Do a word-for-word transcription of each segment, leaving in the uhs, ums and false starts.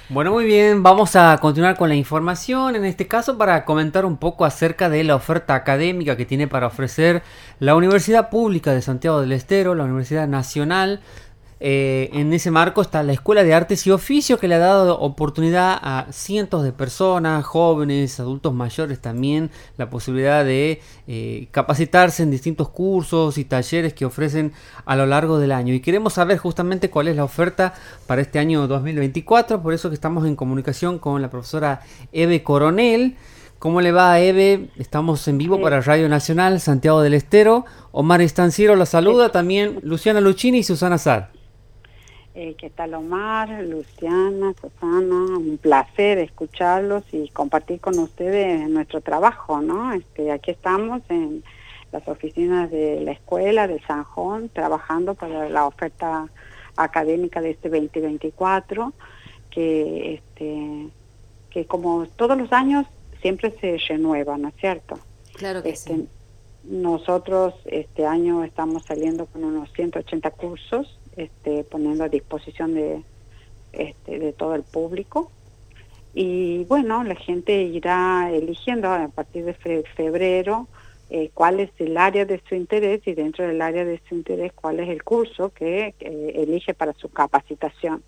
Bueno, muy bien, vamos a continuar con la información, en este caso para comentar un poco acerca de la oferta académica que tiene para ofrecer la Universidad Pública de Santiago del Estero, la Universidad Nacional. Eh, en ese marco está la Escuela de Artes y Oficios, que le ha dado oportunidad a cientos de personas, jóvenes, adultos mayores también, la posibilidad de eh, capacitarse en distintos cursos y talleres que ofrecen a lo largo del año. Y queremos saber justamente cuál es la oferta para este año dos mil veinticuatro, por eso que estamos en comunicación con la profesora Eve Coronel. ¿Cómo le va, Eve? Estamos en vivo Sí, para Radio Nacional, Santiago del Estero. Omar Estanciero la ¿qué, saluda, también Luciana Luchini y Susana Sar. eh, ¿qué tal Omar, Luciana, Susana? Un placer escucharlos y compartir con ustedes nuestro trabajo, ¿no? Este, aquí estamos en las oficinas de la escuela de Sanjón, trabajando para la oferta académica de este veinte veinticuatro, que, este, que como todos los años siempre se renueva, ¿no es cierto? Claro que sí. Este, Nosotros este año estamos saliendo con unos ciento ochenta cursos, este, poniendo a disposición de, este, de todo el público. Y bueno, la gente irá eligiendo a partir de fe febrero eh, cuál es el área de su interés y dentro del área de su interés cuál es el curso que eh, elige para su capacitación.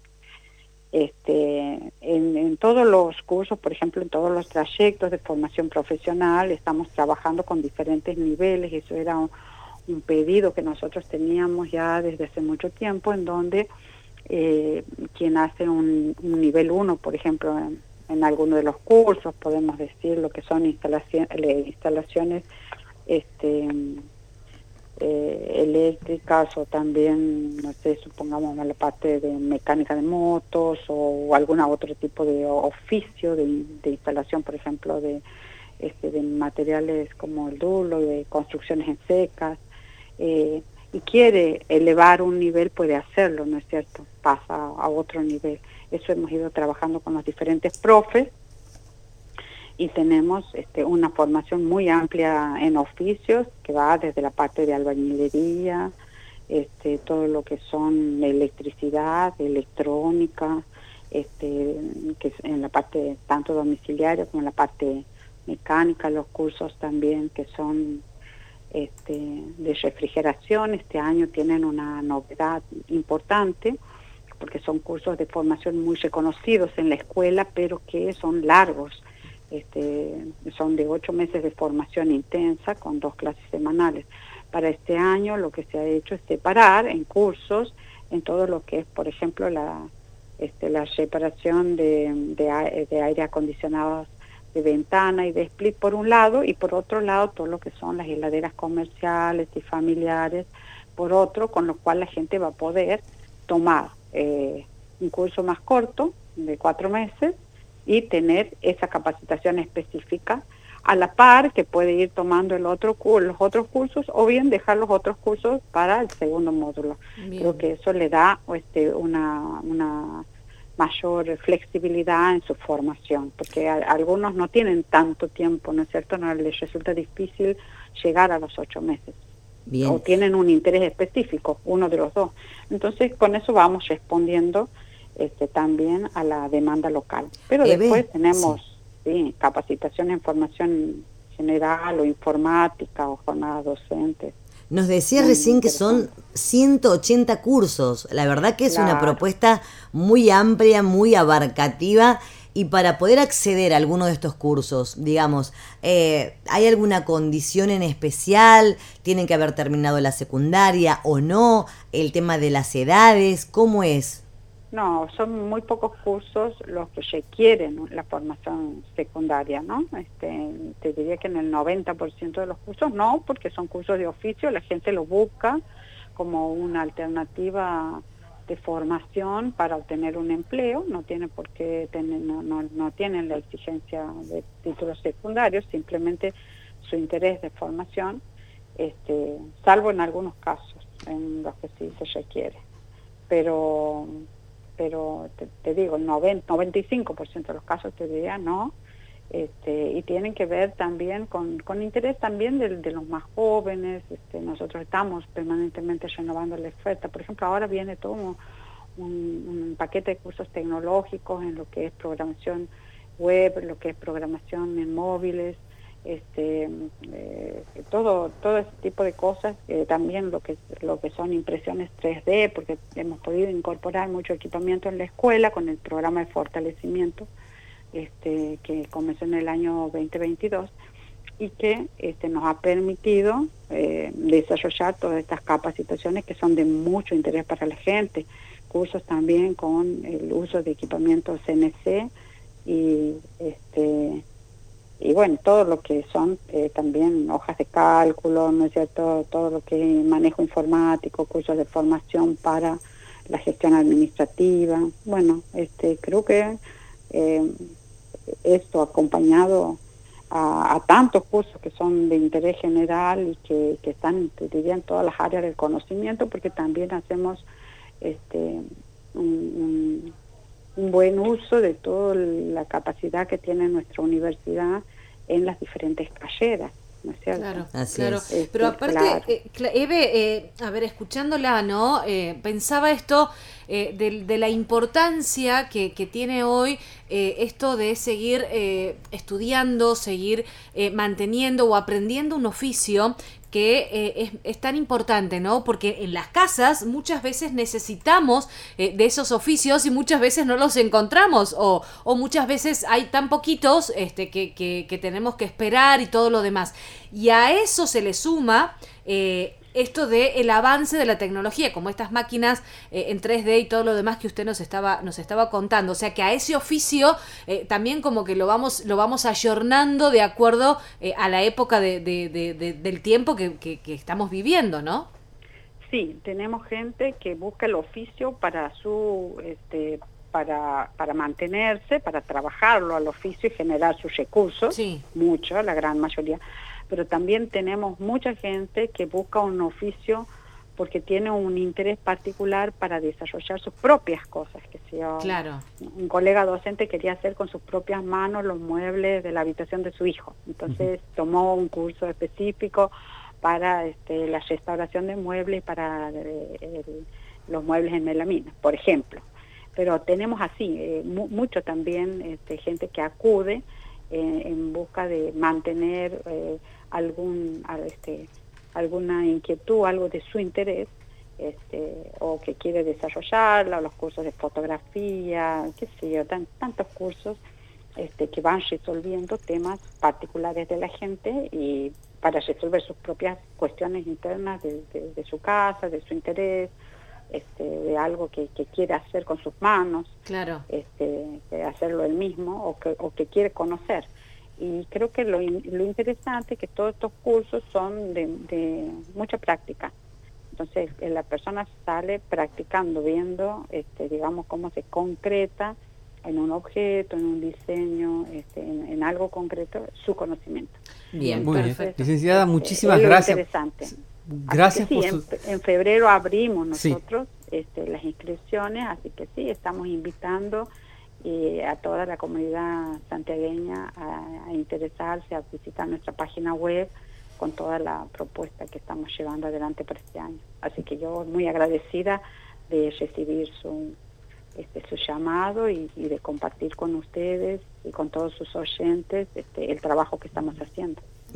Este, en, en todos los cursos, por ejemplo, en todos los trayectos de formación profesional, estamos trabajando con diferentes niveles. Eso era un, un pedido que nosotros teníamos ya desde hace mucho tiempo, en donde eh, quien hace un, un nivel uno, por ejemplo, en, en alguno de los cursos, podemos decir lo que son instalación, instalaciones este, eh, eléctricas, o también, no sé, supongamos la parte de mecánica de motos o algún otro tipo de oficio de, de instalación, por ejemplo, de, este, de materiales como el dulo, de construcciones en secas, eh, y quiere elevar un nivel, puede hacerlo, ¿no es cierto? Pasa a otro nivel. Eso hemos ido trabajando con los diferentes profes, y tenemos este, una formación muy amplia en oficios que va desde la parte de albañilería, este, todo lo que son electricidad, electrónica, este, que es en la parte tanto domiciliaria como en la parte mecánica, los cursos también que son este, de refrigeración. Este año tienen una novedad importante porque son cursos de formación muy reconocidos en la escuela, pero que son largos. Este, son de ocho meses de formación intensa con dos clases semanales. Para este año lo que se ha hecho es separar en cursos en todo lo que es, por ejemplo, la, este, la reparación de, de, de aire acondicionado de ventana y de split por un lado, y por otro lado todo lo que son las heladeras comerciales y familiares por otro, con lo cual la gente va a poder tomar eh, un curso más corto de cuatro meses y tener esa capacitación específica a la par que puede ir tomando el otro los otros cursos, o bien dejar los otros cursos para el segundo módulo. Bien. Creo que eso le da este, una, una mayor flexibilidad en su formación, porque a, algunos no tienen tanto tiempo, ¿no es cierto? No les resulta difícil llegar a los ocho meses. Bien. O tienen un interés específico, uno de los dos. Entonces, con eso vamos respondiendo Este, también a la demanda local. Pero Eve, después tenemos sí. sí, capacitación en formación general o informática o jornadas docentes. Nos decía Muy recién que son interesante. ciento ochenta cursos. La verdad que es una Claro. propuesta muy amplia, muy abarcativa. Y para poder acceder a alguno de estos cursos, digamos, eh, ¿hay alguna condición en especial? ¿Tienen que haber terminado la secundaria o no? ¿El tema de las edades? ¿Cómo es? No, son muy pocos cursos los que requieren la formación secundaria, ¿no? Este, te diría que en el noventa por ciento de los cursos no, porque son cursos de oficio, la gente los busca como una alternativa de formación para obtener un empleo. No tiene por qué tener, no, no, no tienen la exigencia de títulos secundarios, simplemente su interés de formación, este, salvo en algunos casos en los que sí se requiere. Pero pero te, te digo, el noventa, noventa y cinco por ciento de los casos te diría no, este, y tienen que ver también con, con interés también de, de los más jóvenes. Este, nosotros estamos permanentemente renovando la oferta. Por ejemplo, ahora viene todo un, un, un paquete de cursos tecnológicos en lo que es programación web, lo que es programación en móviles, este eh, todo todo ese tipo de cosas, eh, también lo que lo que son impresiones tres D, porque hemos podido incorporar mucho equipamiento en la escuela con el programa de fortalecimiento este que comenzó en el año veinte veintidós y que este nos ha permitido eh, desarrollar todas estas capacitaciones que son de mucho interés para la gente, cursos también con el uso de equipamiento C N C y este y bueno, todo lo que son eh, también hojas de cálculo, ¿no es cierto?, todo lo que es manejo informático, cursos de formación para la gestión administrativa. Bueno, este creo que eh, esto acompañado a, a tantos cursos que son de interés general y que, que están, te diría, en todas las áreas del conocimiento, porque también hacemos este un, un un buen uso de toda la capacidad que tiene nuestra universidad en las diferentes carreras, ¿no es cierto? Claro, Así claro. es. Este, Pero aparte, claro. eh, Eve, eh, a ver, escuchándola, ¿no? Eh, pensaba esto eh, de, de la importancia que, que tiene hoy eh, esto de seguir eh, estudiando, seguir eh, manteniendo o aprendiendo un oficio que eh, es, es tan importante, ¿no? Porque en las casas muchas veces necesitamos eh, de esos oficios y muchas veces no los encontramos o, o muchas veces hay tan poquitos este, que, que, que tenemos que esperar y todo lo demás. Y a eso se le suma eh, esto de el avance de la tecnología, como estas máquinas eh, en tres D y todo lo demás que usted nos estaba nos estaba contando. O sea que a ese oficio eh, también como que lo vamos lo vamos ayornando de acuerdo eh, a la época de, de, de, de, del tiempo que, que, que estamos viviendo, ¿no? Sí, tenemos gente que busca el oficio para su este para para mantenerse, para trabajarlo al oficio y generar sus recursos, sí. Mucho, la gran mayoría. Pero también tenemos mucha gente que busca un oficio porque tiene un interés particular para desarrollar sus propias cosas, que sea claro. Un colega docente quería hacer con sus propias manos los muebles de la habitación de su hijo, entonces uh-huh. tomó un curso específico para este, la restauración de muebles, para eh, el, los muebles en melamina, por ejemplo. Pero tenemos así, eh, mu mucho también este, gente que acude eh, en busca de mantener eh, algún este, alguna inquietud, algo de su interés, este, o que quiere desarrollarla, o los cursos de fotografía, qué sé yo, tan, tantos cursos este, que van resolviendo temas particulares de la gente y para resolver sus propias cuestiones internas de, de, de su casa, de su interés, este, de algo que, que quiere hacer con sus manos, claro. este, de hacerlo él mismo o que, o que quiere conocer. Y creo que lo, lo interesante es que todos estos cursos son de, de mucha práctica. Entonces la persona sale practicando, viendo, este, digamos, cómo se concreta en un objeto, en un diseño, este, en, en algo concreto, su conocimiento. Bien, muy Entonces, bien. Licenciada, este, muchísimas es lo gracias. Interesante. Gracias sí, por en, su... en febrero abrimos nosotros sí. este, las inscripciones, así que sí, estamos invitando y a toda la comunidad santiagueña a, a interesarse, a visitar nuestra página web con toda la propuesta que estamos llevando adelante para este año. Así que yo muy agradecida de recibir su, este, su llamado y, y de compartir con ustedes y con todos sus oyentes este, el trabajo que estamos haciendo.